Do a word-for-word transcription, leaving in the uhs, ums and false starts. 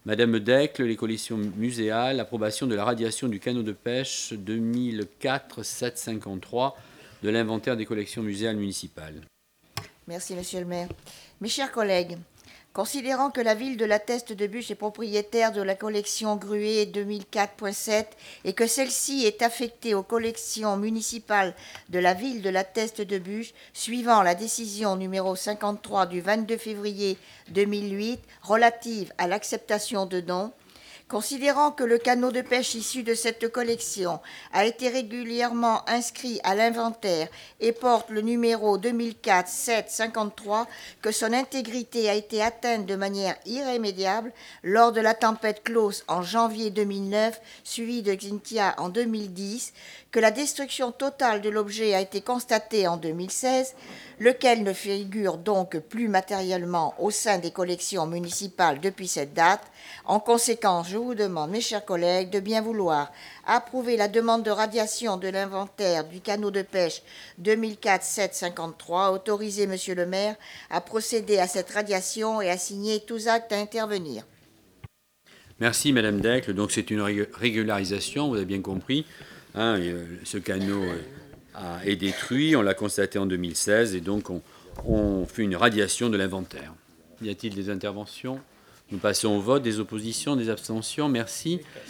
Madame Decles, les collections muséales, approbation de la radiation du canot de pêche deux mille quatre sept cent cinquante-trois de l'inventaire des collections muséales municipales. Merci, Monsieur le maire. Mes chers collègues, considérant que la ville de La Teste-de-Buch est propriétaire de la collection Gruet deux mille quatre point sept et que celle-ci est affectée aux collections municipales de la ville de La Teste-de-Buch, suivant la décision numéro cinquante-trois du vingt-deux février deux mille huit relative à l'acceptation de dons, considérant que le canot de pêche issu de cette collection a été régulièrement inscrit à l'inventaire et porte le numéro deux mille quatre sept cinquante-trois, que son intégrité a été atteinte de manière irrémédiable lors de la tempête Klaus en janvier deux mille neuf, suivie de Xynthia en deux mille dix, que la destruction totale de l'objet a été constatée en deux mille seize, lequel ne figure donc plus matériellement au sein des collections municipales depuis cette date. En conséquence, je vous demande, mes chers collègues, de bien vouloir approuver la demande de radiation de l'inventaire du canot de pêche deux mille quatre sept cinquante-trois, autoriser Monsieur le maire à procéder à cette radiation et à signer tous actes à intervenir. Merci, Madame Decles. Donc, c'est une régularisation, vous avez bien compris. Hein, ce canot a, est détruit, on l'a constaté en deux mille seize, et donc on, on fait une radiation de l'inventaire. Y a-t-il des interventions? Nous passons au vote. Des oppositions, des abstentions? Merci.